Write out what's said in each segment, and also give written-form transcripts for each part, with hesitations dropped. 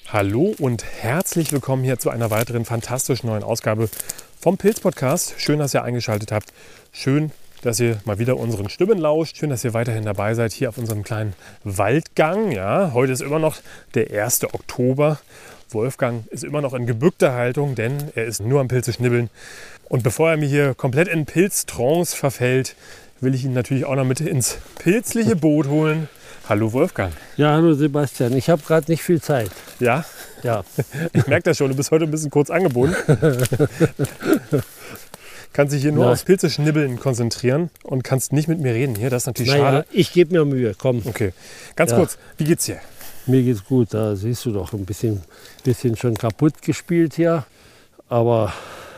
Hallo und herzlich willkommen hier zu einer weiteren fantastisch neuen Ausgabe vom Pilz-Podcast. Schön, dass ihr eingeschaltet habt. Schön, dass ihr mal wieder unseren Stimmen lauscht. Schön, dass ihr weiterhin dabei seid hier auf unserem kleinen Waldgang. Ja, heute ist immer noch der 1. Oktober. Wolfgang ist immer noch in gebückter Haltung, denn er ist nur am Pilze schnibbeln. Und bevor er mir hier komplett in Pilztrance verfällt, will ich ihn natürlich auch noch mit ins pilzliche Boot holen. Hallo Wolfgang. Ja, hallo Sebastian. Ich habe gerade nicht viel Zeit. Ja? Ja. Ich merke das schon, du bist heute ein bisschen kurz angebunden. Kannst dich hier nur aufs Pilzeschnibbeln konzentrieren und kannst nicht mit mir reden hier. Das ist natürlich schade. Ich gebe mir Mühe, komm. Okay, ganz kurz, wie geht's dir? Mir geht's gut, da siehst du doch ein bisschen schon kaputt gespielt hier. Aber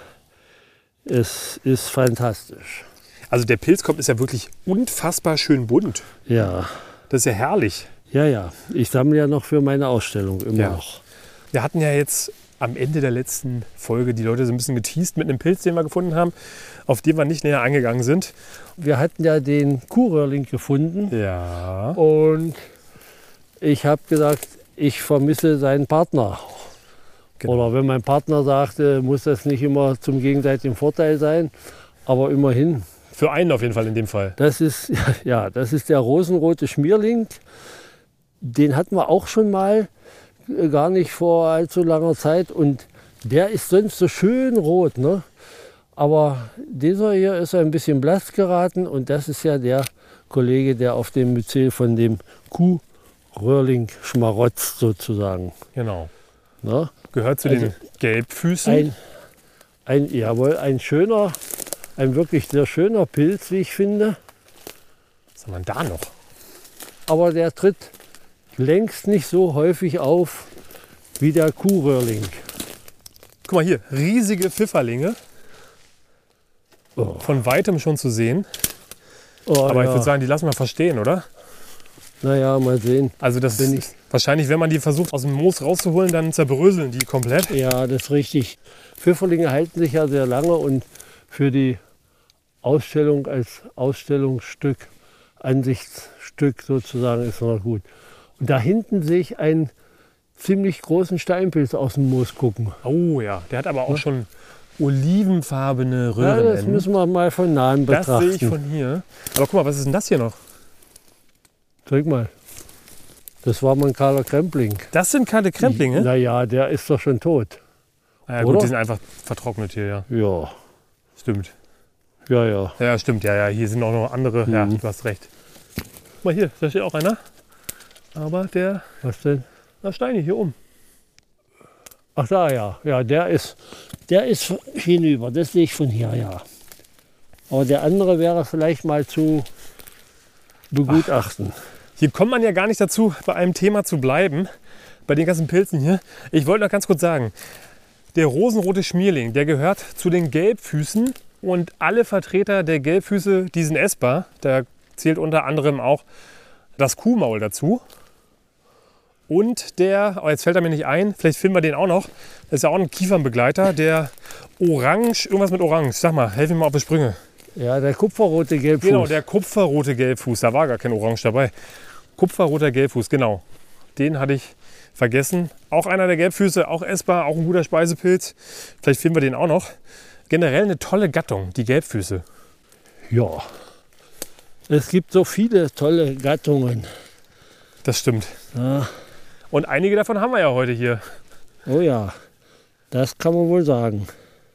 es ist fantastisch. Also der Pilzkorb ist ja wirklich unfassbar schön bunt. Ja. Das ist ja herrlich. Ja. Ich sammle ja noch für meine Ausstellung immer noch. Wir hatten ja jetzt am Ende der letzten Folge die Leute so ein bisschen geteast mit einem Pilz, den wir gefunden haben, auf den wir nicht näher eingegangen sind. Wir hatten ja den Kuhröhrling gefunden. Ja. Und ich habe gesagt, ich vermisse seinen Partner. Genau. Oder wenn mein Partner sagte, muss das nicht immer zum gegenseitigen Vorteil sein. Aber immerhin. Für einen auf jeden Fall in dem Fall. Das ist der rosenrote Schmierling. Den hatten wir auch schon mal, gar nicht vor allzu langer Zeit. Und der ist sonst so schön rot, ne? Aber dieser hier ist ein bisschen blass geraten. Und das ist ja der Kollege, der auf dem Myzel von dem Kuhröhrling schmarotzt sozusagen. Genau. Ne? Gehört zu den Gelbfüßen. Ein wirklich sehr schöner Pilz, wie ich finde. Was haben wir da noch? Aber der tritt längst nicht so häufig auf wie der Kuhröhrling. Guck mal hier, riesige Pfifferlinge. Oh. Von weitem schon zu sehen. Oh, Aber ich würde sagen, die lassen wir verstehen, oder? Naja, mal sehen. Also das ist wahrscheinlich, wenn man die versucht aus dem Moos rauszuholen, dann zerbröseln die komplett. Ja, das ist richtig. Pfifferlinge halten sich ja sehr lange und für die Ausstellung als Ausstellungsstück, Ansichtsstück sozusagen, ist noch gut. Und da hinten sehe ich einen ziemlich großen Steinpilz aus dem Moos gucken. Oh ja, der hat aber auch schon olivenfarbene Ja, Röhrenenden. das müssen wir mal von nahem betrachten. Das sehe ich von hier. Aber guck mal, was ist denn das hier noch? Zeig mal. Das war mal ein kahler Krempling. Das sind keine Kremplinge? Naja, der ist doch schon tot. Ja, oder? gut, die sind einfach vertrocknet hier, ja. Ja. Stimmt. Ja. Ja, stimmt, ja. Hier sind auch noch andere. Ja, du hast recht. Guck mal hier, da steht auch einer. Aber der, Was denn? da Steine hier oben. Ach da, ja. Ja, der ist hinüber. Das sehe ich von hier, ja. Aber der andere wäre vielleicht mal zu begutachten. Hier kommt man ja gar nicht dazu, bei einem Thema zu bleiben. Bei den ganzen Pilzen hier. Ich wollte noch ganz kurz sagen, der rosenrote Schmierling, der gehört zu den Gelbfüßen. Und alle Vertreter der Gelbfüße, die sind essbar. Da zählt unter anderem auch das Kuhmaul dazu. Und jetzt fällt er mir nicht ein, vielleicht finden wir den auch noch. Das ist ja auch ein Kiefernbegleiter, der Orange, irgendwas mit Orange. Sag mal, helf mir mal auf die Sprünge. Ja, der kupferrote Gelbfuß. Genau, der kupferrote Gelbfuß. Da war gar kein Orange dabei. Kupferroter Gelbfuß, genau. Den hatte ich vergessen. Auch einer der Gelbfüße, auch essbar, auch ein guter Speisepilz. Vielleicht finden wir den auch noch. Generell eine tolle Gattung, die Gelbfüße. Ja. Es gibt so viele tolle Gattungen. Das stimmt. Ja. Und einige davon haben wir ja heute hier. Oh ja, das kann man wohl sagen.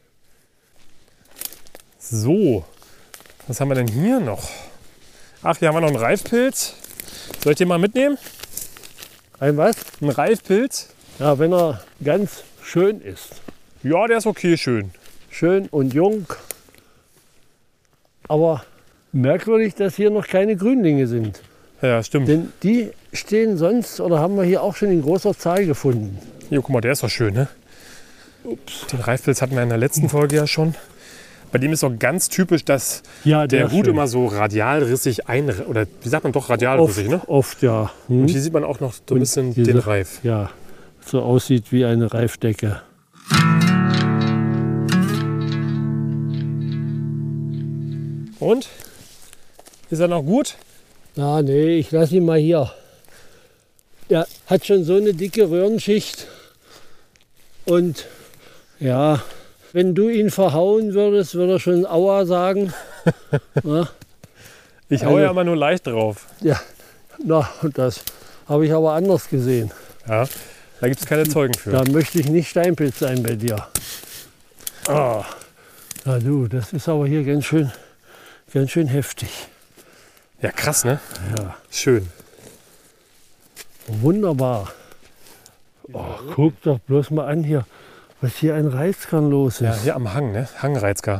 So, was haben wir denn hier noch? Ach, hier haben wir noch einen Reifpilz. Soll ich den mal mitnehmen? Ein was? Ein Reifpilz? Ja, wenn er ganz schön ist. Ja, der ist okay, schön. Schön und jung. Aber merkwürdig, dass hier noch keine Grünlinge sind. Ja, stimmt. Denn die stehen sonst, oder haben wir hier auch schon in großer Zahl gefunden. Hier, guck mal, der ist doch schön, ne? Ups. Den Reifpilz hatten wir in der letzten Folge ja schon. Bei dem ist auch ganz typisch, dass der Hut immer so radialrissig oder wie sagt man doch, radialrissig, ne? Oft, ja. Und hier sieht man auch noch so ein bisschen den Reif. Ja, so aussieht wie eine Reifdecke. Und? Ist er noch gut? Ja, nee, ich lasse ihn mal hier. Der hat schon so eine dicke Röhrenschicht. Und ja, wenn du ihn verhauen würdest, würde er schon Aua sagen. Ja, Ich hau ja immer nur leicht drauf. ja, na, das habe ich aber anders gesehen. Ja, da gibt es keine Zeugen für. Da möchte ich nicht Steinpilz sein bei dir. Ah, na du, das ist aber hier ganz schön heftig. Ja, krass, ne? Ja, Schön. wunderbar. Oh, guck doch bloß mal an hier, was hier ein Reizkern los Ja, ist. hier am Hang, ne? Hangreizker.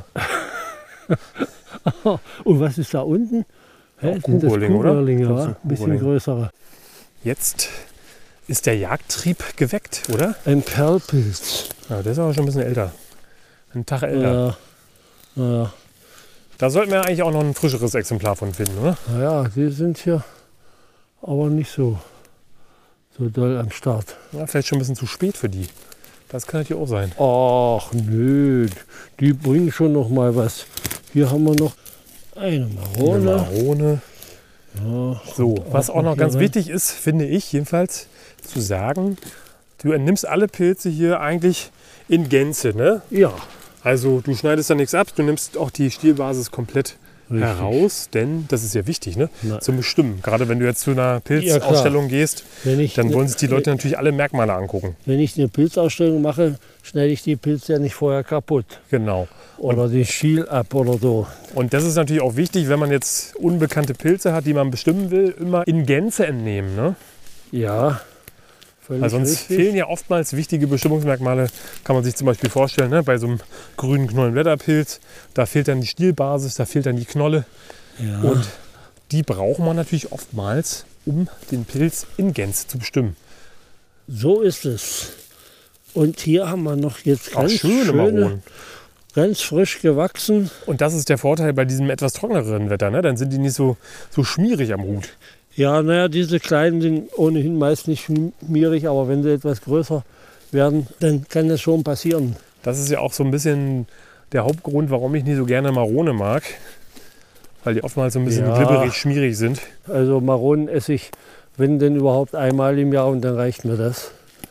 Und was ist da unten? Hä, sind das Kuhrohrlinge, oder? Kuhrohrlinge, Ich glaub, wa? das sind Ein bisschen Kuhrohrlinge. größere. Jetzt ist der Jagdtrieb geweckt, oder? Ein Perlpilz. Ja, der ist aber schon ein bisschen älter. Ein Tag älter. Ja, Da sollten wir eigentlich auch noch ein frischeres Exemplar von finden, oder? naja, die sind hier aber nicht so doll am Start. Ja, vielleicht schon ein bisschen zu spät für die. Das kann natürlich auch sein. Ach nö, die bringen schon noch mal was. Hier haben wir noch eine Eine Marone. Marone. Ja, So, was auch noch hier ganz rein. wichtig ist, finde ich jedenfalls, zu sagen, du entnimmst alle Pilze hier eigentlich in Gänze, ne? Ja, Also du schneidest da nichts ab, du nimmst auch die Stielbasis komplett richtig. heraus, denn das ist ja wichtig, ne? Na. Zum Bestimmen. Gerade wenn du jetzt zu einer Ja, Pilzausstellung gehst, Wenn ich, dann wollen sich die Leute natürlich alle Merkmale angucken. wenn ich eine Pilzausstellung mache, schneide ich die Pilze ja nicht vorher kaputt. Genau. Oder den Stiel ab oder so. Und das ist natürlich auch wichtig, wenn man jetzt unbekannte Pilze hat, die man bestimmen will, immer in Gänze entnehmen, ne? Ja, völlig Weil sonst richtig. fehlen ja oftmals wichtige Bestimmungsmerkmale, kann man sich zum Beispiel vorstellen, ne? Bei so einem grünen Knollenblätterpilz, da fehlt dann die Stielbasis, da fehlt dann die Knolle. Ja. Und die braucht man natürlich oftmals, um den Pilz in Gänze zu bestimmen. So ist es. Und hier haben wir noch jetzt Auch ganz schöne Maronen. ganz frisch gewachsen. Und das ist der Vorteil bei diesem etwas trockeneren Wetter, ne? Dann sind die nicht so schmierig am Hut. Ja, naja, diese kleinen sind ohnehin meist nicht schmierig, aber wenn sie etwas größer werden, dann kann das schon passieren. Das ist ja auch so ein bisschen der Hauptgrund, warum ich nicht so gerne Marone mag. Weil die oftmals so ein bisschen Ja. glibberig, schmierig sind. Also Maronen esse ich, wenn denn überhaupt einmal im Jahr und dann reicht mir das.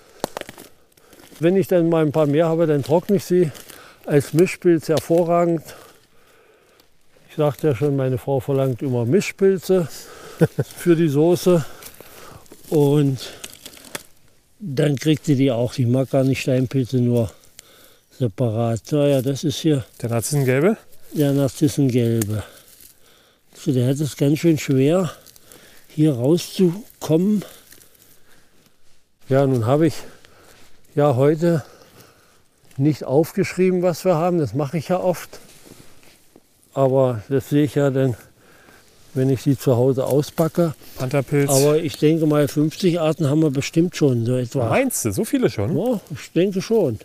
Wenn ich dann mal ein paar mehr habe, dann trockne ich sie. Als Mischpilz hervorragend. Ich sagte ja schon, meine Frau verlangt immer Mischpilze für die Soße. Und dann kriegt sie die auch. Ich mag gar nicht Steinpilze, nur separat. Naja, das ist hier Der Narzissengelbe. der Narzissengelbe. So, der hat es ganz schön schwer, hier rauszukommen. Ja, nun habe ich ja heute nicht aufgeschrieben, was wir haben. Das mache ich ja oft. Aber das sehe ich ja dann, wenn ich sie zu Hause auspacke. Pantherpilz. Aber ich denke mal, 50 Arten haben wir bestimmt schon so etwa. Meinst du, so viele schon? Ja, ich denke schon.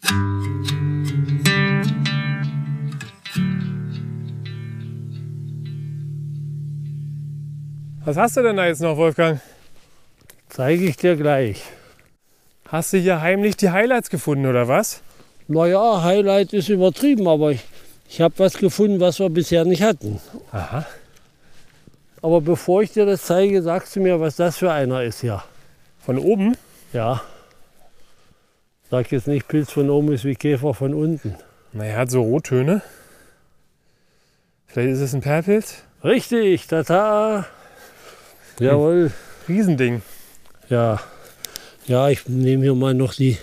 Was hast du denn da jetzt noch, Wolfgang? Zeige ich dir gleich. Hast du hier heimlich die Highlights gefunden, oder was? Naja, Highlight ist übertrieben, aber ich habe was gefunden, was wir bisher nicht hatten. Aha. Aber bevor ich dir das zeige, sagst du mir, was das für einer ist hier. Von oben? Ja. Sag jetzt nicht, Pilz von oben ist wie Käfer von unten. Naja, er hat so Rottöne. Vielleicht ist es ein Perlpilz? Richtig, tata. Jawohl. Riesending. Ja. Ja, ich nehme hier mal noch die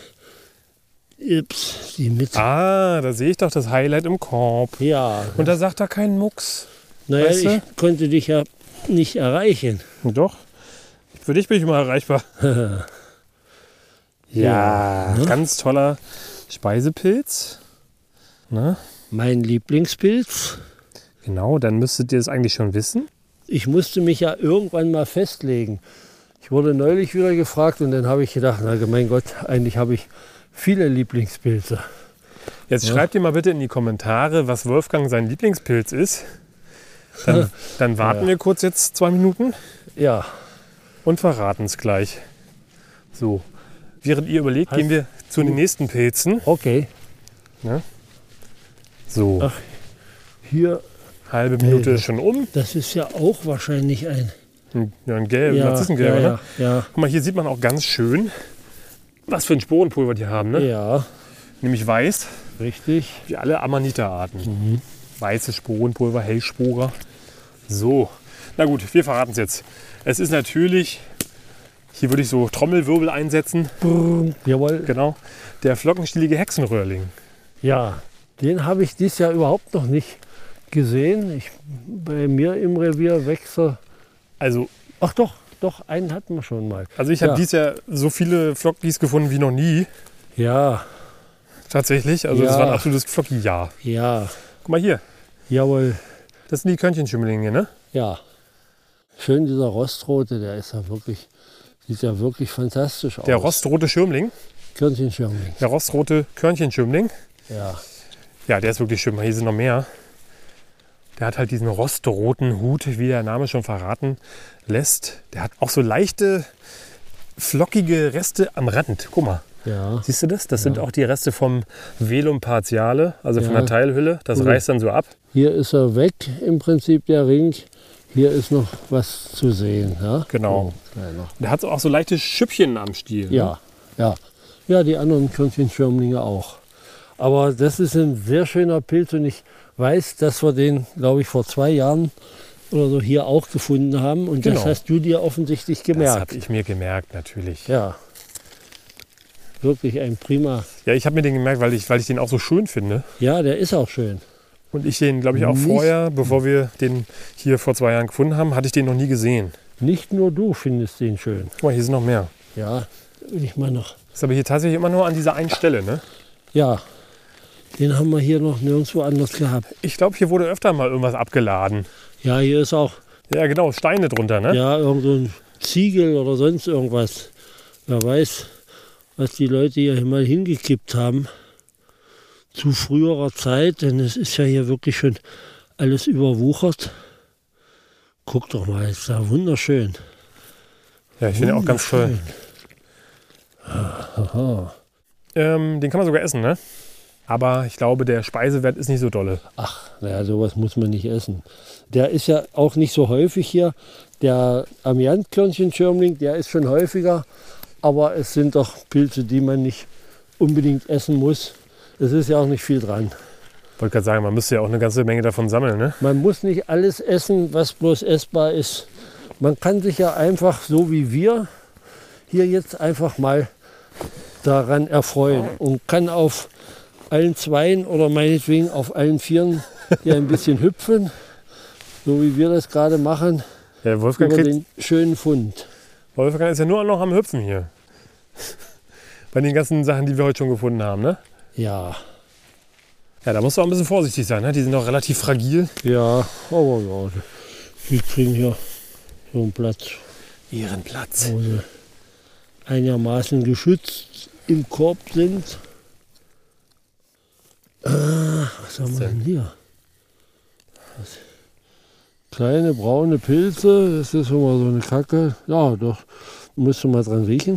mit. Ah, da sehe ich doch das Highlight im Korb. Ja. Und da sagt er keinen Mucks. Naja, weißt du? ich konnte dich ja nicht erreichen. Doch. Für dich bin ich immer erreichbar. Ja, ne? ganz toller Speisepilz. Ne? Mein Lieblingspilz. Genau, dann müsstet ihr es eigentlich schon wissen. Ich musste mich ja irgendwann mal festlegen. Ich wurde neulich wieder gefragt und dann habe ich gedacht, na mein Gott, eigentlich habe ich viele Lieblingspilze. Jetzt Ja. schreibt ihr mal bitte in die Kommentare, was Wolfgang sein Lieblingspilz ist. Dann warten wir kurz jetzt 2 Minuten Ja, und verraten es gleich. So, während ihr überlegt, Heißt- gehen wir zu den nächsten Pilzen. okay. So, Ach. Hier, halbe Minute ist schon um. das ist ja auch wahrscheinlich ein Ja, ein Gelb, Narzissengelb, ja, ne? ja, Guck mal, hier sieht man auch ganz schön, Was für ein Sporenpulver die haben, ne? Ja, Nämlich weiß, richtig. wie alle Amanita-Arten. Weißes Sporenpulver, Hellsporer. So, na gut, wir verraten es jetzt. Es ist natürlich, hier würde ich so Trommelwirbel einsetzen. Jawohl. Genau, der flockenstielige Hexenröhrling. Ja, den habe ich dieses Jahr überhaupt noch nicht gesehen. Bei mir im Revier wächst. Also Ach doch, einen hatten wir schon mal. ich habe Ja. dieses Jahr so viele Flockis gefunden wie noch nie. Ja, Tatsächlich, also das Ja. war ein absolutes Flocki-Jahr. ja, Guck mal hier, jawohl, das sind die Körnchenschimmelinge, ne? ja. Schön dieser Rostrote, der ist ja wirklich, sieht ja wirklich fantastisch aus. Der rostrote Schirmling, Körnchenschirmling. der rostrote Körnchenschirmling. Ja, Ja, der ist wirklich schön. Hier sind noch mehr. Der hat halt diesen rostroten Hut, wie der Name schon verraten lässt. Der hat auch so leichte, flockige Reste am Rand. Guck mal, ja, siehst du das? Das sind auch die Reste vom Velum partiale, also von Ja. der Teilhülle. Das Mhm. reißt dann so ab. hier ist er weg im Prinzip, der Ring. Hier ist noch was zu sehen. Ja? Genau. So, kleiner. Der hat auch so leichte Schüppchen am Stiel. Ne? Ja, ja. Ja, die anderen Körnchenschirmlinge auch. Aber das ist ein sehr schöner Pilz und ich weiß, dass wir den, glaube ich, vor 2 Jahren oder so hier auch gefunden haben. Und das Genau. hast du dir offensichtlich Das gemerkt. habe ich mir gemerkt, natürlich. Ja, wirklich ein prima. Ja, ich habe mir den gemerkt, weil ich den auch so schön finde. Ja, der ist auch schön. Und ich den, glaube ich, auch Nicht- vorher, bevor wir den hier vor 2 Jahren gefunden haben, hatte ich den noch nie gesehen. Nicht nur du findest den schön. Guck mal, hier sind noch mehr. Ja, will ich mal noch. Ist aber hier tatsächlich immer nur an dieser einen Stelle, ne? Ja, den haben wir hier noch nirgendwo anders gehabt. Ich glaube, hier wurde öfter mal irgendwas abgeladen. Ja, hier ist auch Ja, genau, Steine drunter, ne? ja, irgend so ein Ziegel oder sonst irgendwas. Wer weiß, was die Leute hier mal hingekippt haben. Zu früherer Zeit, denn es ist ja hier wirklich schon alles überwuchert. Guck doch mal, ist da wunderschön. Ja, ich finde den auch ganz toll. Aha. Den kann man sogar essen, ne? Aber ich glaube, der Speisewert ist nicht so dolle. Ach, naja, sowas muss man nicht essen. Der ist ja auch nicht so häufig hier. Der Amiantkörnchenschirmling, der ist schon häufiger. Aber es sind doch Pilze, die man nicht unbedingt essen muss. Es ist ja auch nicht viel dran. Ich wollte gerade sagen, man müsste ja auch eine ganze Menge davon sammeln, ne? Man muss nicht alles essen, was bloß essbar ist. Man kann sich ja einfach, so wie wir, hier jetzt einfach mal daran erfreuen und kann auf allen Zweien oder meinetwegen auf allen Vieren hier ein bisschen hüpfen, so wie wir das gerade machen, Ja, über den schönen Fund. Wolfgang ist ja nur noch am Hüpfen hier. Bei den ganzen Sachen, die wir heute schon gefunden haben, ne? Ja, Ja, da musst du auch ein bisschen vorsichtig sein, ne? Die sind noch relativ fragil. ja, aber ja, die kriegen hier so einen Platz, Ihren Platz. wo sie einigermaßen geschützt im Korb sind. Was haben wir denn hier? Was? Kleine braune Pilze, das ist schon mal so eine Kacke. Ja, doch, müsste mal dran riechen.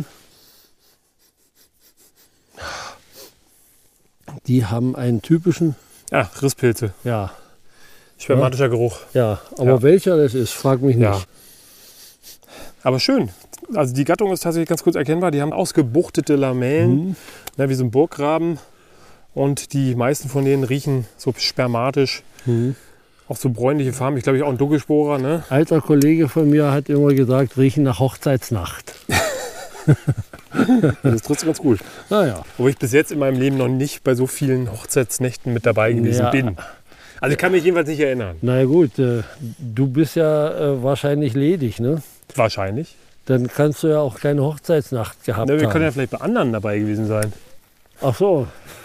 Die haben einen typischen, Ja, Risspilze. ja, Spermatischer Geruch. ja, aber Ja. welcher das ist, frag mich nicht. Ja. Aber schön. Also die Gattung ist tatsächlich ganz kurz erkennbar. Die haben ausgebuchtete Lamellen, ne, wie so ein Burggraben. Und die meisten von denen riechen so spermatisch. Mhm. Auch so bräunliche Farben. Ich glaube, auch ein Dunkelsporer. Ne? Alter Kollege von mir hat immer gesagt, riechen nach Hochzeitsnacht. Das trifft ganz gut. Naja, Wo ich bis jetzt in meinem Leben noch nicht bei so vielen Hochzeitsnächten mit dabei gewesen Ja. bin. Also ich kann mich jedenfalls nicht erinnern. na gut, du bist ja wahrscheinlich ledig, ne? Wahrscheinlich. Dann kannst du ja auch keine Hochzeitsnacht gehabt Ne, wir haben. können ja vielleicht bei anderen dabei gewesen sein. Ach so.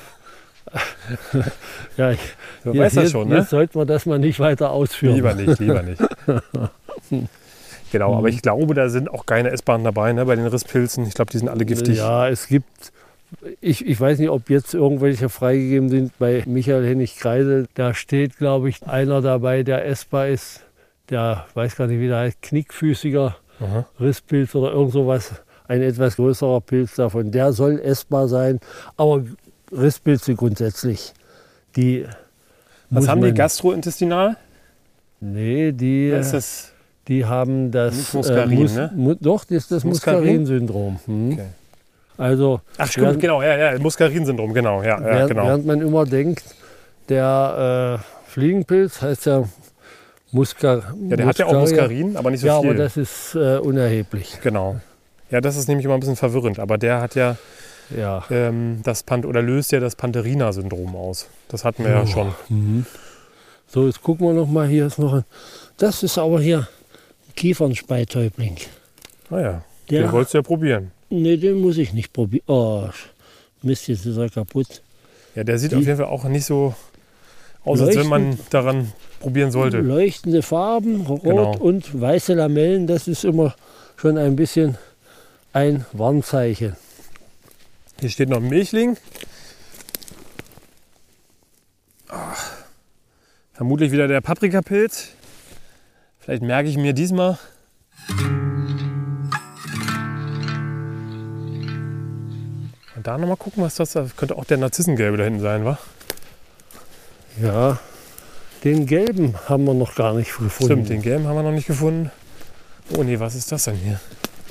Ja, Wer weiß das schon, ne? Jetzt sollten wir das mal nicht weiter ausführen. Lieber nicht, lieber nicht. Genau, aber ich glaube, da sind auch keine Essbaren dabei, ne, bei den Risspilzen. Ich glaube, die sind alle giftig. Ja, es gibt, ich weiß nicht, ob jetzt irgendwelche freigegeben sind. Bei Michael Hennig-Kreisel, da steht, glaube ich, einer dabei, der essbar ist. Der, weiß gar nicht, wie der heißt, knickfüßiger Aha. Risspilz oder irgend sowas. Ein etwas größerer Pilz davon. Der soll essbar sein. Aber Risspilze grundsätzlich, die Was muss haben die man- gastrointestinal? Nee, die, Was ist das? die haben das Nicht Muskarin, ne? Doch, das ist das Muskarin? Muskarin-Syndrom. Hm? Okay. Also Ach stimmt, genau, ja, Muskarin-Syndrom, genau, ja, genau. während man immer denkt, der Fliegenpilz heißt ja Ja, der hat ja auch Muskarin, aber nicht so ja, viel. aber das ist unerheblich. Genau. Ja, das ist nämlich immer ein bisschen verwirrend, aber der hat ja Ja. löst ja das Pantherina-Syndrom aus. Das hatten wir ja schon. Mhm. So, jetzt gucken wir noch mal. Hier ist noch ein. Das ist aber hier ein Kiefernspeitäubling. Naja, den wolltest du ja probieren. Nee, den muss ich nicht probieren. Oh, Mist, jetzt ist er kaputt. Ja, der sieht auf jeden Fall auch nicht so aus, als wenn man daran probieren sollte. Leuchtende Farben, rot Genau. und weiße Lamellen, das ist immer schon ein bisschen ein Warnzeichen. Hier steht noch ein Milchling. Ach, vermutlich wieder der Paprikapilz. Vielleicht merke ich mir diesmal. Und da nochmal gucken, was das ist. Könnte auch der Narzissengelbe da hinten sein, wa? Ja, den gelben haben wir noch gar nicht gefunden. Stimmt, den gelben haben wir noch nicht gefunden. Oh nee, was ist das denn hier?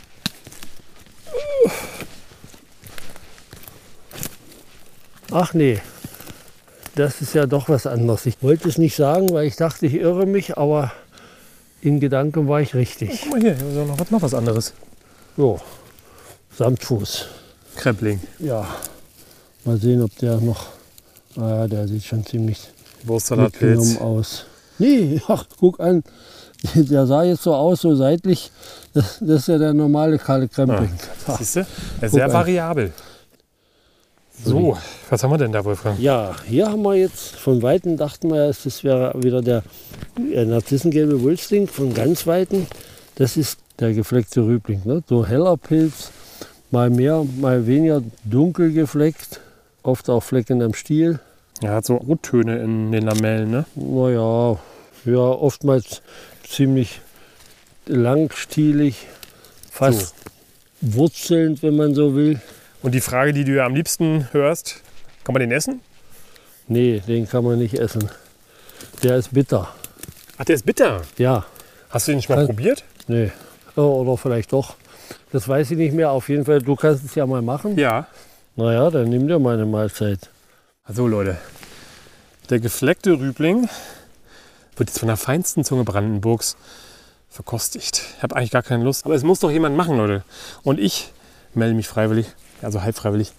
Ach nee, das ist ja doch was anderes. Ich wollte es nicht sagen, weil ich dachte, ich irre mich, aber in Gedanken war ich richtig. Guck mal hier ist noch was anderes. So, Samtfuß. Krempling. Ja, mal sehen, ob der noch. Ah, der sieht schon ziemlich Wurstsalatpilz. mitgenommen aus. Nee, ach, guck an. Der sah jetzt so aus, so seitlich. Das ist ja der normale Kalle Krempling. Ah, siehst du? Sehr variabel. So, was haben wir denn da, Wolfgang? Ja, hier haben wir jetzt, von Weitem dachten wir, das wäre wieder der narzissengelbe Wulsting, von ganz Weitem. Das ist der gefleckte Rübling. Ne? So heller Pilz, mal mehr, mal weniger dunkel gefleckt, oft auch Flecken am Stiel. Er hat so Rottöne in den Lamellen, ne? Naja, ja, oftmals ziemlich langstielig, fast wurzelnd, wenn man so will. Und die Frage, die du ja am liebsten hörst, kann man den essen? Nee, den kann man nicht essen. Der ist bitter. Ach, der ist bitter. Ja, Hast du den schon mal probiert? nee. Oder vielleicht doch. Das weiß ich nicht mehr. Auf jeden Fall, du kannst es ja mal machen. Ja. Naja, dann nimm dir mal eine Mahlzeit. Also Leute, der gefleckte Rübling wird jetzt von der feinsten Zunge Brandenburgs verkostigt. Ich habe eigentlich gar keine Lust, aber es muss doch jemand machen, Leute. Und ich melde mich freiwillig, also halb freiwillig.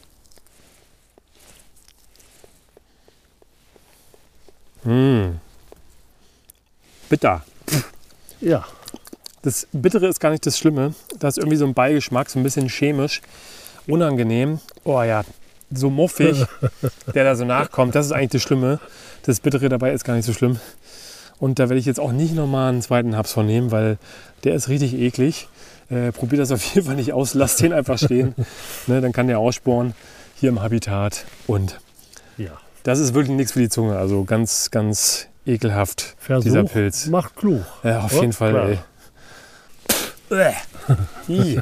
Bitter. Ja, Das Bittere ist gar nicht das Schlimme. Da ist irgendwie so ein Beigeschmack, so ein bisschen chemisch, unangenehm. Oh ja, so muffig, der da so nachkommt. Das ist eigentlich das Schlimme. Das Bittere dabei ist gar nicht so schlimm. Und da werde ich jetzt auch nicht nochmal einen zweiten Haps von nehmen, weil der ist richtig eklig. Probiert das auf jeden Fall nicht aus. Lasst den einfach stehen. Ne, dann kann der aussporen hier im Habitat. Und ja. das ist wirklich nichts für die Zunge. Also ganz, ganz ekelhaft, Versuch dieser Pilz. macht klug. Ja, auf Ja, jeden Fall, klar. ey. Ih.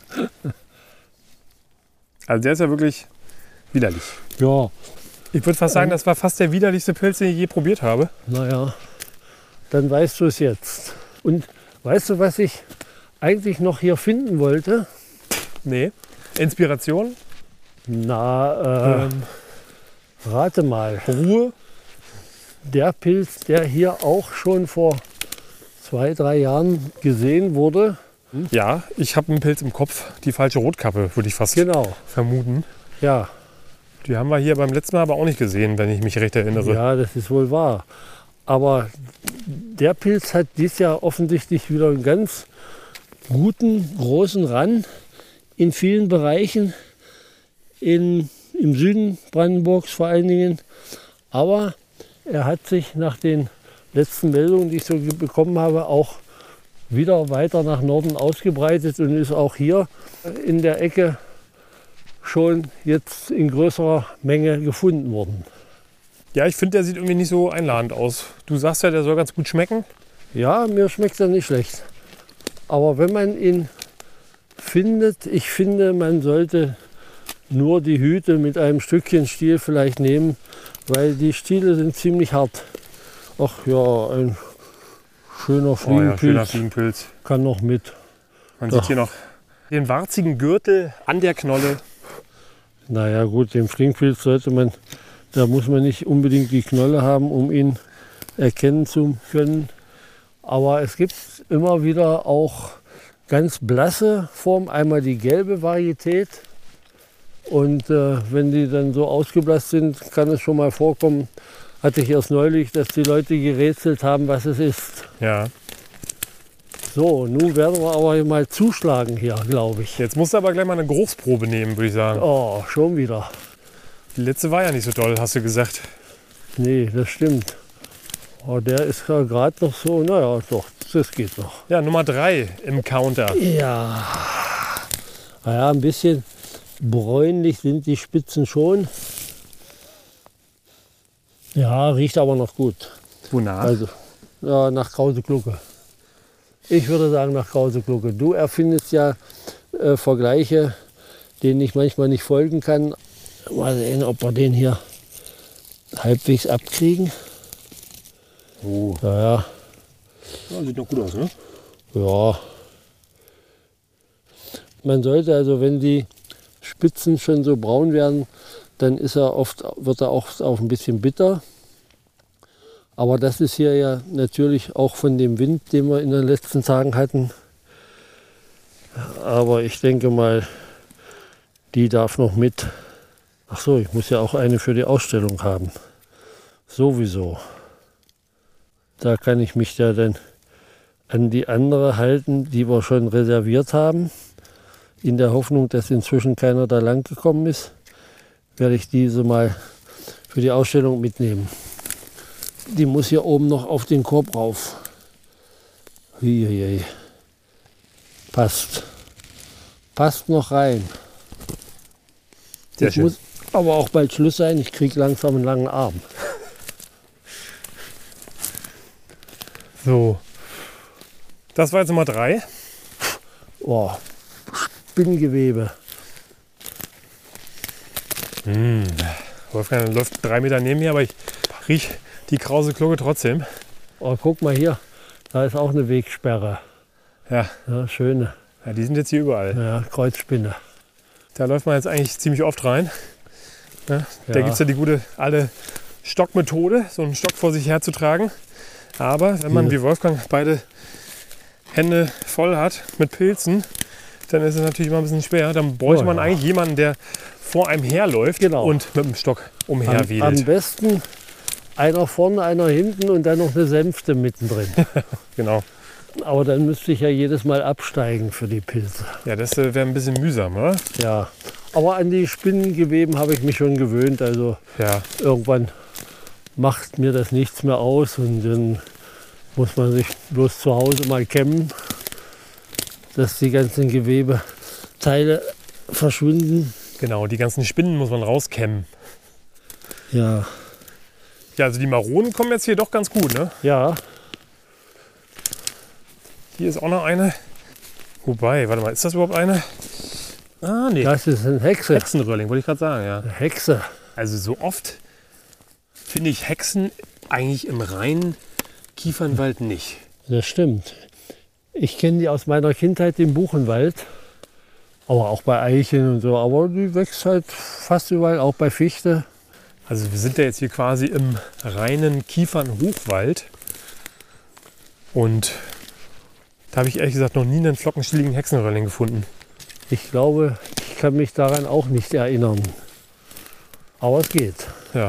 Also der ist ja wirklich widerlich. Ja, Ich würde fast sagen, das war fast der widerlichste Pilz, den ich je probiert habe. naja, dann weißt du es jetzt. Und weißt du, was ich eigentlich noch hier finden wollte? Nee. Inspiration, Na, rate mal. Ruhe. Der Pilz, der hier auch schon vor 2, 3 Jahren gesehen wurde. Ja, ich habe einen Pilz im Kopf. Die falsche Rotkappe, würde ich fast Genau, vermuten. ja. Die haben wir hier beim letzten Mal aber auch nicht gesehen, wenn ich mich recht erinnere. Ja, das ist wohl wahr. Aber der Pilz hat dieses Jahr offensichtlich wieder einen ganz guten, großen Run in vielen Bereichen, im Süden Brandenburgs vor allen Dingen. Aber er hat sich nach den letzten Meldungen, die ich so bekommen habe, auch wieder weiter nach Norden ausgebreitet und ist auch hier in der Ecke schon jetzt in größerer Menge gefunden worden. Ja, ich finde, der sieht irgendwie nicht so einladend aus. Du sagst ja, der soll ganz gut schmecken. Ja, mir schmeckt er nicht schlecht. Aber wenn man ihn findet, ich finde, man sollte nur die Hüte mit einem Stückchen Stiel vielleicht nehmen, weil die Stiele sind ziemlich hart. Ach ja, ein schöner Oh ja, Fliegenpilz schöner Fliegenpilz. kann noch mit. Man sieht hier noch den warzigen Gürtel an der Knolle. Naja gut, den Flinkpilz da muss man nicht unbedingt die Knolle haben, um ihn erkennen zu können. Aber es gibt immer wieder auch ganz blasse Formen. Einmal die gelbe Varietät. Und wenn die dann so ausgeblasst sind, kann es schon mal vorkommen, hatte ich erst neulich, dass die Leute gerätselt haben, was es ist. Ja. So, nun werden wir aber mal zuschlagen hier, glaube ich. Jetzt musst du aber gleich mal eine Geruchsprobe nehmen, würde ich sagen. Oh, schon wieder. Die letzte war ja nicht so doll, hast du gesagt. Nee, das stimmt. Oh, der ist ja gerade noch so, naja, doch, das geht noch. Ja, Nummer 3 im Counter. Ja. Naja, ein bisschen bräunlich sind die Spitzen schon. Ja, riecht aber noch gut. Wonach? Also, ja, nach Krause Glucke. Ich würde sagen nach Krause Glucke. Du erfindest ja Vergleiche, denen ich manchmal nicht folgen kann. Mal sehen, ob wir den hier halbwegs abkriegen. Oh. Ja, Sieht noch gut aus, ne? ja. Man sollte also, wenn die Spitzen schon so braun werden, dann wird er oft auch ein bisschen bitter. Aber das ist hier ja natürlich auch von dem Wind, den wir in den letzten Tagen hatten. Aber ich denke mal, die darf noch mit. Ach so, ich muss ja auch eine für die Ausstellung haben. Sowieso. Da kann ich mich ja dann an die andere halten, die wir schon reserviert haben. In der Hoffnung, dass inzwischen keiner da lang gekommen ist, werde ich diese mal für die Ausstellung mitnehmen. Die muss hier oben noch auf den Korb rauf. Hihihi. Passt. Passt noch rein. Sehr Jetzt schön. muss aber auch bald Schluss sein. Ich kriege langsam einen langen Arm. So. Das war jetzt Nummer 3. Oh, Spinngewebe. Wolfgang läuft 3 Meter neben mir, aber ich rieche die Krause Glucke trotzdem. Oh, guck mal hier. Da ist auch eine Wegsperre. Ja. Ja, schöne. Ja, die sind jetzt hier überall. Ja, Kreuzspinne. Da läuft man jetzt eigentlich ziemlich oft rein. Ja, da Ja. gibt es ja die gute alte Stockmethode, so einen Stock vor sich herzutragen. Aber wenn man wie Wolfgang beide Hände voll hat mit Pilzen, dann ist es natürlich immer ein bisschen schwer. Dann bräuchte man ja. eigentlich jemanden, der vor einem herläuft Genau. und mit dem Stock Am umherwedelt. besten einer vorne, einer hinten und dann noch eine Sänfte mittendrin. Genau. Aber dann müsste ich ja jedes Mal absteigen für die Pilze. Ja, das wäre ein bisschen mühsam, oder? Ja. Aber an die Spinnengeweben habe ich mich schon gewöhnt. Also Ja. irgendwann macht mir das nichts mehr aus und dann muss man sich bloß zu Hause mal kämmen, dass die ganzen Gewebeteile verschwinden. Genau, die ganzen Spinnen muss man rauskämmen. Ja. Ja, also die Maronen kommen jetzt hier doch ganz gut, ne? Ja. Hier ist auch noch eine. Wobei, warte mal, ist das überhaupt eine? Ah, nee. Das ist eine Hexe. Hexenröhrling, wollte ich gerade sagen, ja. Eine Hexe. Also so oft finde ich Hexen eigentlich im reinen Kiefernwald nicht. Das stimmt. Ich kenne die aus meiner Kindheit im Buchenwald. Aber auch bei Eichen und so. Aber die wächst halt fast überall, auch bei Fichte. Also wir sind ja jetzt hier quasi im reinen Kiefernhochwald. Und da habe ich ehrlich gesagt noch nie einen flockenstieligen Hexenröhrling gefunden. Ich glaube, ich kann mich daran auch nicht erinnern. Aber es geht. Ja.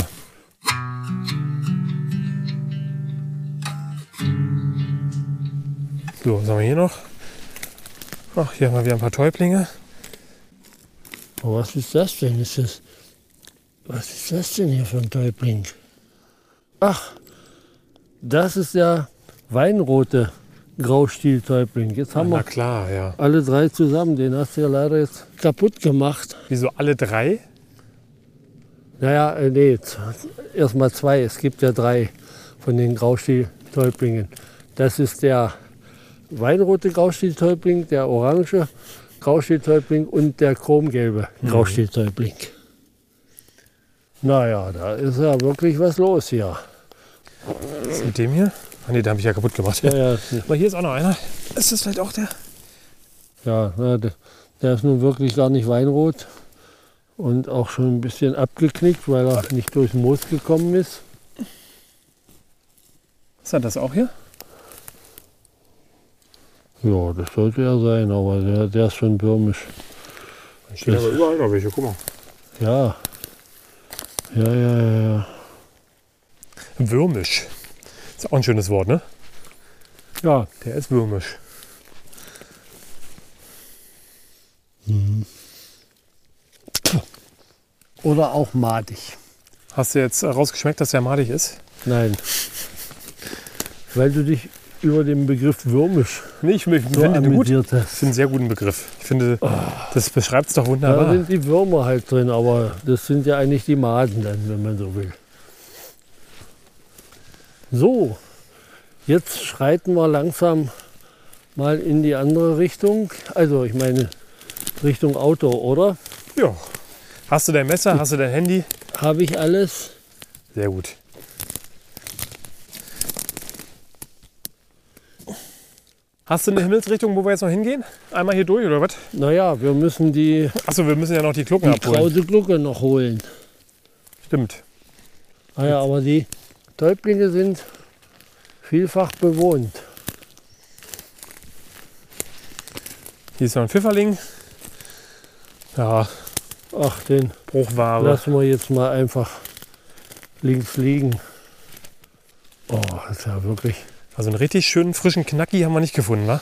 So, was haben wir hier noch? Ach, hier haben wir wieder ein paar Täublinge. Aber was ist das denn? Was ist das denn hier für ein Täubling? Ach, das ist der weinrote Graustieltäubling. Jetzt haben Na wir klar, ja. alle drei zusammen. Den hast du ja leider jetzt kaputt gemacht. Wieso alle 3? Naja, nee, erst mal 2. Es gibt ja 3 von den Graustieltäublingen. Das ist der weinrote Graustieltäubling, der orange Graustieltäubling und der chromgelbe Graustieltäubling. Naja, da ist ja wirklich was los hier. Was ist mit dem hier? Ah nee, da habe ich ja kaputt gemacht. Ja, Aber hier ist auch noch einer. Ist das vielleicht auch der? ja, der ist nun wirklich gar nicht weinrot. Und auch schon ein bisschen abgeknickt, weil er nicht durchs Moos gekommen ist. Ist er das auch hier? Ja, das sollte er sein, aber der ist schon würmisch. Da stehen aber überall noch welche, guck mal. Ja. Ja. Würmisch. Ist auch ein schönes Wort, ne? Ja. Der ist würmisch. Oder auch madig. Hast du jetzt rausgeschmeckt, dass der madig ist? Nein. Weil du dich über den Begriff würmisch Nee, ich finde so den gut. amüsiert Ich hast. finde einen sehr guten Begriff. Ich finde, das beschreibt es doch Da wunderbar. sind die Würmer halt drin, aber das sind ja eigentlich die Maden dann, wenn man so will. So, jetzt schreiten wir langsam mal in die andere Richtung. Also ich meine Richtung Auto, oder? Ja. Hast du dein Messer? Hast du dein Handy? Habe ich alles? Sehr gut. Hast du eine Himmelsrichtung, wo wir jetzt noch hingehen? Einmal hier durch oder was? Naja, wir müssen die Achso, wir müssen ja noch die Glocken abholen. krause Glucke noch holen. Stimmt. Naja, aber die Täublinge sind vielfach bewohnt. Hier ist noch ein Pfifferling. Ja, Ach, den Bruchware. lassen wir jetzt mal einfach links liegen. Oh, das ist ja wirklich... Also einen richtig schönen, frischen Knacki haben wir nicht gefunden, wa?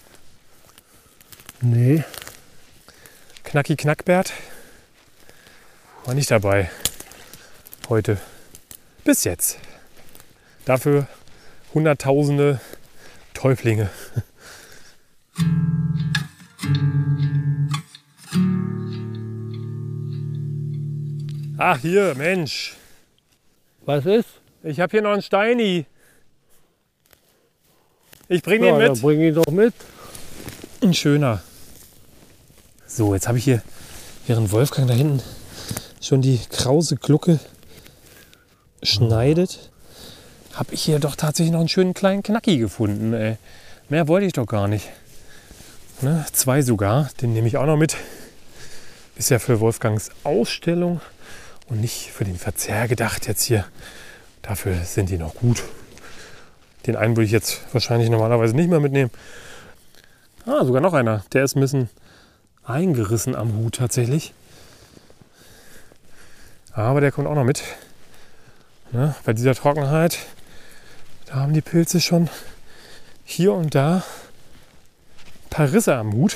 Nee, Knacki Knackbert war nicht dabei heute. Bis jetzt. Dafür Hunderttausende Täublinge. Ach hier, Mensch. was ist? Ich habe hier noch einen Steini. Ich bringe Ja, ihn dann mit. bring ihn doch mit. Ein schöner. So, jetzt habe ich hier, während Wolfgang da hinten schon die krause Glucke schneidet, habe ich hier doch tatsächlich noch einen schönen kleinen Knacki gefunden. Ey. Mehr wollte ich doch gar nicht. Ne? 2 sogar, den nehme ich auch noch mit. Ist ja für Wolfgangs Ausstellung und nicht für den Verzehr gedacht jetzt hier. Dafür sind die noch gut. Den einen würde ich jetzt wahrscheinlich normalerweise nicht mehr mitnehmen. Ah, sogar noch einer. Der ist ein bisschen eingerissen am Hut tatsächlich. Aber der kommt auch noch mit. Ne, bei dieser Trockenheit, da haben die Pilze schon hier und da ein paar Risse am Hut.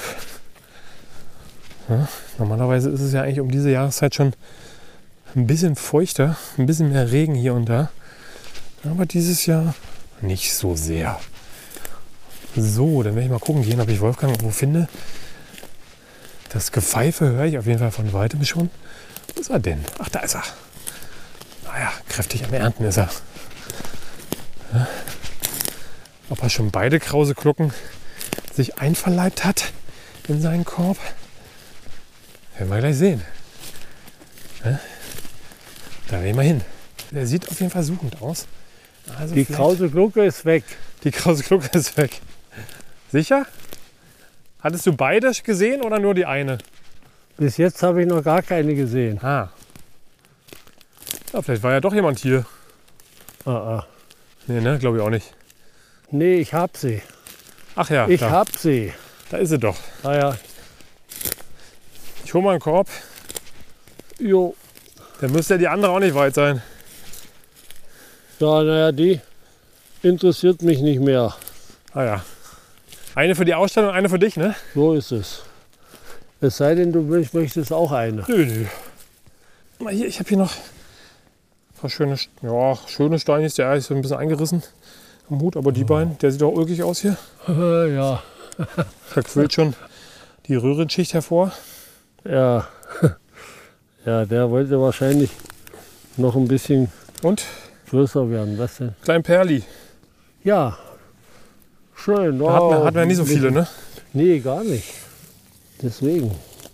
Ja, normalerweise ist es ja eigentlich um diese Jahreszeit schon ein bisschen feuchter, ein bisschen mehr Regen hier und da. Aber dieses Jahr nicht so sehr. So, dann werde ich mal gucken gehen, ob ich Wolfgang irgendwo finde. Das Gepfeife höre ich auf jeden Fall von weitem schon. Wo ist er denn? Ach, da ist er. Naja, kräftig am Ernten ist er. Ja. Ob er schon beide krause Glocken sich einverleibt hat in seinen Korb, werden wir gleich sehen. Ja. Da werde ich mal hin. Der sieht auf jeden Fall suchend aus. Also Die vielleicht- krause Glucke ist weg. Die krause Glucke ist weg. Sicher? Hattest du beide gesehen oder nur die eine? Bis jetzt habe ich noch gar keine gesehen. Ah. Ja, vielleicht war ja doch jemand hier. Ah. Nee, ne? Glaube ich auch nicht. Nee, ich hab sie. Ach ja, Ich da, hab sie. da ist sie doch. Naja, Ich hole mal einen Korb. jo. Dann müsste ja die andere auch nicht weit sein. Ja, naja, die interessiert mich nicht mehr. Ah ja. Eine für die Ausstellung, eine für dich, ne? So ist es. Es sei denn, du möchtest auch eine. Nö. Mal hier, ich habe hier noch ein paar schöne, schöne Steinis. Der ist so ein bisschen eingerissen am Hut, aber die beiden, der sieht auch ulkig aus hier. Ja. Da quillt schon die Röhrenschicht hervor. Ja. Ja, der wollte wahrscheinlich noch ein bisschen Und größer werden. Was denn? klein Perli. Ja. Schön. Da hatten wir nicht so viele, ne? Nee, gar nicht. Deswegen.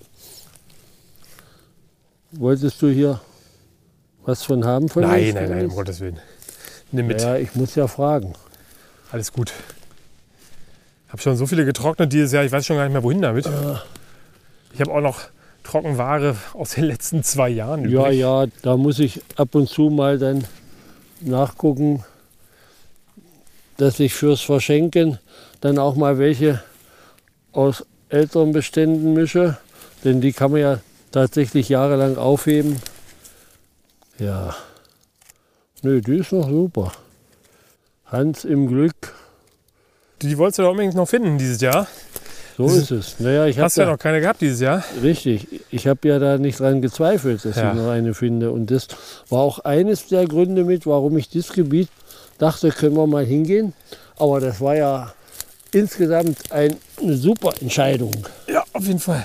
Wolltest du hier was von haben von Nein, den nein, um Steinis? Gottes Willen. Nimm mit. Ja, ich muss ja fragen. Alles gut. Ich habe schon so viele getrocknet dieses Jahr, ich weiß schon gar nicht mehr wohin damit. Ich habe auch noch Trockenware aus den letzten 2 Jahren übrig? Ja, da muss ich ab und zu mal dann nachgucken, dass ich fürs Verschenken dann auch mal welche aus älteren Beständen mische. Denn die kann man ja tatsächlich jahrelang aufheben. Ja, nö, die ist noch super. Hans im Glück. Die wolltest du doch unbedingt noch finden dieses Jahr. So ist es. Naja, ich Hast ja noch keine gehabt dieses Jahr. Richtig. Ich habe ja da nicht dran gezweifelt, dass ich noch eine finde. Und das war auch eines der Gründe mit, warum ich das Gebiet dachte, können wir mal hingehen. Aber das war ja insgesamt eine super Entscheidung. Ja, auf jeden Fall.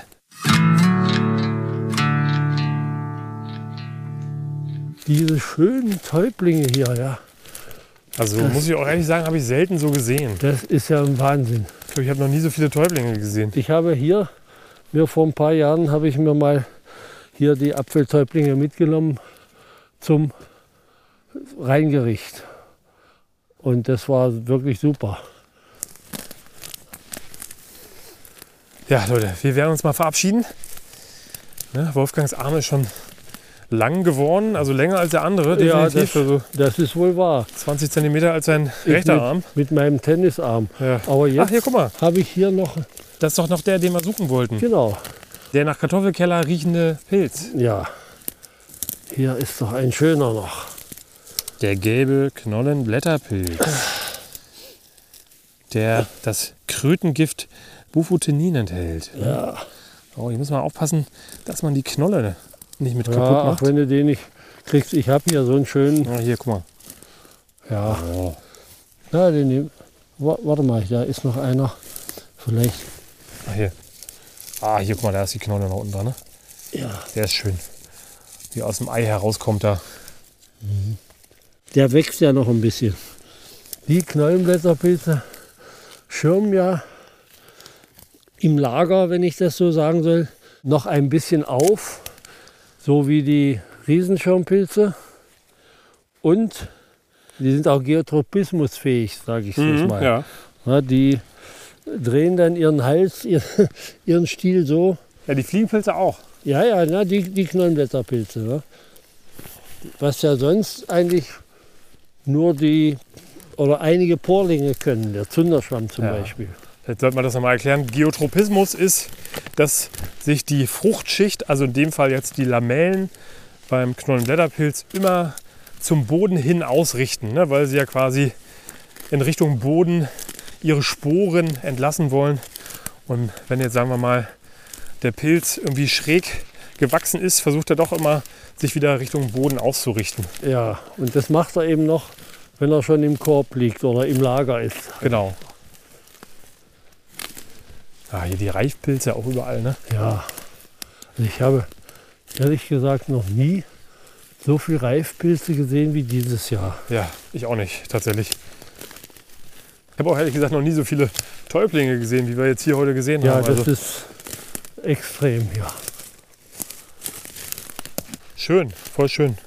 Diese schönen Täublinge hier, ja. Also muss ich auch ehrlich sagen, habe ich selten so gesehen. Das ist ja ein Wahnsinn. Ich glaube, ich habe noch nie so viele Täublinge gesehen. Ich habe hier, vor ein paar Jahren, habe ich mir mal hier die Apfeltäublinge mitgenommen zum Reingericht. Und das war wirklich super. Ja, Leute, wir werden uns mal verabschieden. Ne, Wolfgangs Arm ist schon lang geworden, also länger als der andere. Definitiv. Ja, das ist wohl wahr. 20 cm als sein rechter Arm. Mit meinem Tennisarm. Ja. Aber jetzt hier, guck mal. habe ich hier noch... Das ist doch noch der, den wir suchen wollten. Genau. Der nach Kartoffelkeller riechende Pilz. Ja. Hier ist doch ein schöner noch. Der gelbe Knollenblätterpilz. Der das Krötengift Bufotenin enthält. Ja. Oh, hier muss man aufpassen, dass man die Knolle nicht mit kaputt Ja, macht. auch wenn du den nicht kriegst. Ich habe hier so einen schönen... Ja, hier, guck mal. Ja. Oh. Ja, den nehm, warte mal, da ist noch einer. Vielleicht. Hier. Hier, guck mal, da ist die Knolle noch unten dran. Ne? Ja. Der ist schön. Wie aus dem Ei herauskommt da. Der wächst ja noch ein bisschen. Die Knollenblätterpilze schirmen ja im Lager, wenn ich das so sagen soll, noch ein bisschen auf. So wie die Riesenschirmpilze. Und die sind auch geotropismusfähig, sage ich jetzt mal. Ja. Ja, die drehen dann ihren Hals, ihren Stiel so. Ja, die Fliegenpilze auch. Ja, die Knollenblätterpilze. Ja. Was ja sonst eigentlich nur die oder einige Porlinge können, der Zunderschwamm zum Beispiel. Jetzt sollte man das nochmal erklären. Geotropismus ist, dass sich die Fruchtschicht, also in dem Fall jetzt die Lamellen beim Knollenblätterpilz, immer zum Boden hin ausrichten, ne? Weil sie ja quasi in Richtung Boden ihre Sporen entlassen wollen. Und wenn jetzt, sagen wir mal, der Pilz irgendwie schräg gewachsen ist, versucht er doch immer, sich wieder Richtung Boden auszurichten. Ja, und das macht er eben noch, wenn er schon im Korb liegt oder im Lager ist. Genau. Hier die Reifpilze auch überall, ne? Ja, also ich habe ehrlich gesagt noch nie so viel Reifpilze gesehen wie dieses Jahr. Ja, ich auch nicht, tatsächlich. Ich habe auch ehrlich gesagt noch nie so viele Täublinge gesehen, wie wir jetzt hier heute gesehen haben. Ja, das ist extrem, ja. Schön, voll schön.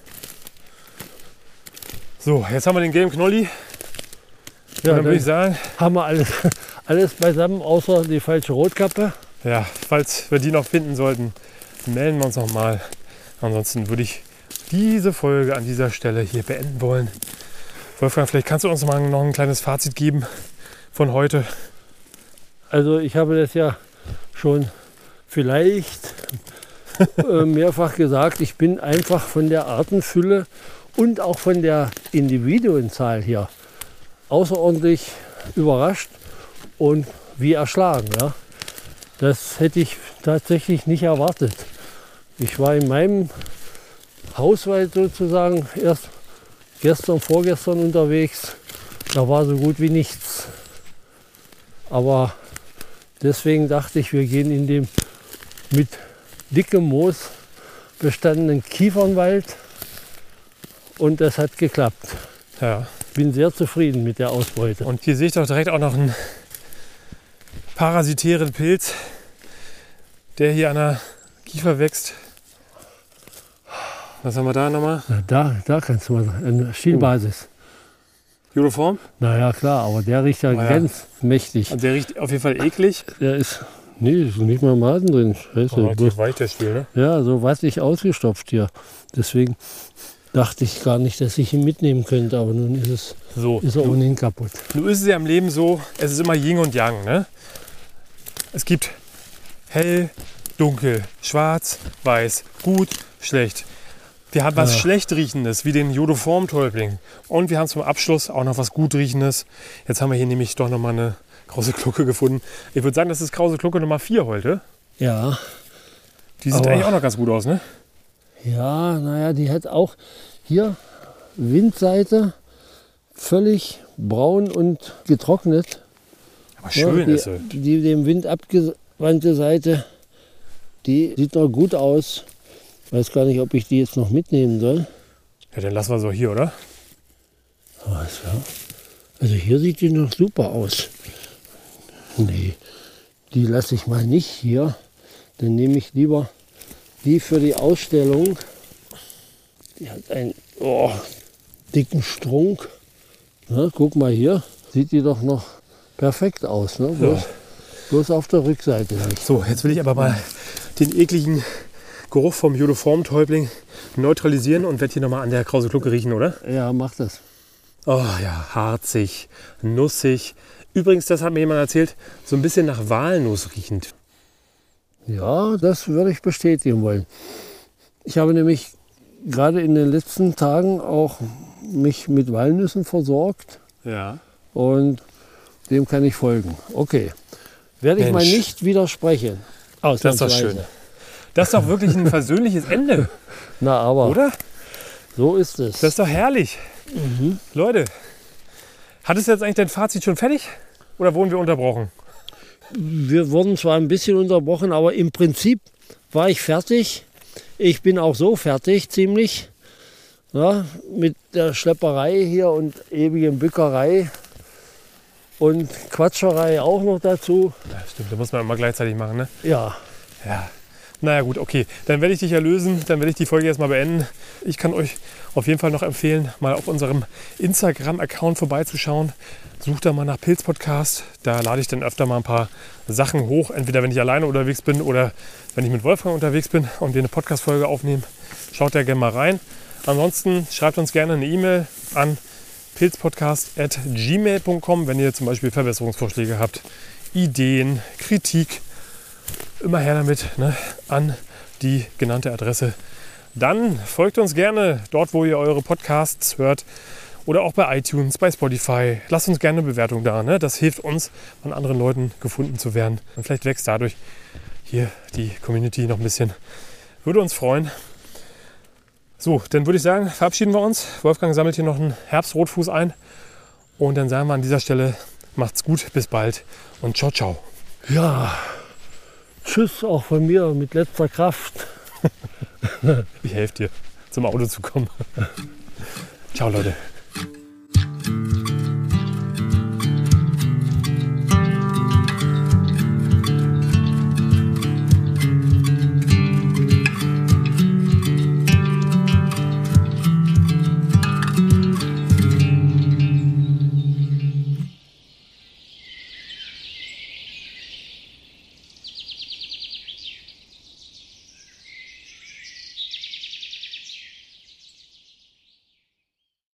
So, jetzt haben wir den gelben Knolli. Ja, dann würde ich sagen, haben wir alles beisammen, außer die falsche Rotkappe. ja, falls wir die noch finden sollten, melden wir uns noch mal. Ansonsten würde ich diese Folge an dieser Stelle hier beenden wollen. Wolfgang, vielleicht kannst du uns mal noch ein kleines Fazit geben von heute. Also ich habe das ja schon vielleicht mehrfach gesagt. Ich bin einfach von der Artenfülle und auch von der Individuenzahl hier außerordentlich überrascht und wie erschlagen. Ja. Das hätte ich tatsächlich nicht erwartet. Ich war in meinem Hauswald sozusagen erst gestern, vorgestern unterwegs. Da war so gut wie nichts. Aber deswegen dachte ich, wir gehen in dem mit dickem Moos bestandenen Kiefernwald. Und das hat geklappt. Ja. Bin sehr zufrieden mit der Ausbeute. Und hier sehe ich doch direkt auch noch einen parasitären Pilz, der hier an der Kiefer wächst. Was haben wir da nochmal? Na, da kannst du mal eine Stielbasis. Jodoform? Naja, klar, aber der riecht ja ja. ganz mächtig. Also der riecht auf jeden Fall eklig. Der ist Nee, ist nicht mal Maden drin. Scheiße. Relativ weich das Spiel, ne? Ja, so wasserlich ausgestopft hier. Deswegen dachte ich gar nicht, dass ich ihn mitnehmen könnte, aber nun ist er ohnehin kaputt. Nun ist es ja im Leben so, es ist immer Yin und Yang, ne? Es gibt hell, dunkel, schwarz, weiß, gut, schlecht. Wir haben was schlecht riechendes, wie den Jodoform-Täubling. Und wir haben zum Abschluss auch noch was gut riechendes. Jetzt haben wir hier nämlich doch noch mal eine Krause Glucke gefunden. Ich würde sagen, das ist Krause Glucke Nummer 4 heute. Ja. Die sieht eigentlich auch noch ganz gut aus, ne? Ja, naja, die hat auch hier Windseite völlig braun und getrocknet. Aber schön ist sie. Die dem Wind abgewandte Seite, die sieht noch gut aus. Weiß gar nicht, ob ich die jetzt noch mitnehmen soll. Ja, dann lassen wir so hier, oder? Also hier sieht die noch super aus. Nee, die lasse ich mal nicht hier. Dann nehme ich lieber die für die Ausstellung. Die hat einen dicken Strunk. Na, guck mal hier, sieht die doch noch perfekt aus. Ne? Bloß auf der Rückseite nicht. So, jetzt will ich aber mal den ekligen Geruch vom Jodoform-Täubling neutralisieren und werde hier nochmal an der Krause Glucke riechen, oder? Ja, mach das. Oh ja, harzig, nussig. Übrigens, das hat mir jemand erzählt, so ein bisschen nach Walnuss riechend. Ja, das würde ich bestätigen wollen. Ich habe nämlich gerade in den letzten Tagen auch mich mit Walnüssen versorgt. Ja. Und dem kann ich folgen. Okay. Werde ich mal nicht widersprechen. Das ist doch schön. Das ist doch wirklich ein versöhnliches Ende. Na, aber. Oder? So ist es. Das ist doch herrlich. Leute, hattest du jetzt eigentlich dein Fazit schon fertig? Oder wurden wir unterbrochen? Wir wurden zwar ein bisschen unterbrochen, aber im Prinzip war ich fertig. Ich bin auch so fertig, ziemlich. Ja, mit der Schlepperei hier und ewigen Bückerei. Und Quatscherei auch noch dazu. Ja, stimmt, da muss man immer gleichzeitig machen, ne? Ja. Ja. Naja gut, okay. Dann werde ich dich erlösen, dann werde ich die Folge erstmal beenden. Ich kann euch auf jeden Fall noch empfehlen, mal auf unserem Instagram-Account vorbeizuschauen. Sucht da mal nach Pilz-Podcast. Da lade ich dann öfter mal ein paar Sachen hoch. Entweder wenn ich alleine unterwegs bin oder wenn ich mit Wolfgang unterwegs bin und wir eine Podcast-Folge aufnehmen. Schaut da gerne mal rein. Ansonsten schreibt uns gerne eine E-Mail an pilzpodcast@gmail.com, wenn ihr zum Beispiel Verbesserungsvorschläge habt, Ideen, Kritik. Immer her damit, ne, an die genannte Adresse. Dann folgt uns gerne dort, wo ihr eure Podcasts hört oder auch bei iTunes, bei Spotify. Lasst uns gerne eine Bewertung da. Ne? Das hilft uns, von anderen Leuten gefunden zu werden. Und vielleicht wächst dadurch hier die Community noch ein bisschen. Würde uns freuen. So, dann würde ich sagen, verabschieden wir uns. Wolfgang sammelt hier noch einen Herbstrotfuß ein. Und dann sagen wir an dieser Stelle, macht's gut, bis bald und ciao, ciao. Ja. Tschüss auch von mir mit letzter Kraft. Ich helfe dir, zum Auto zu kommen. Ciao, Leute.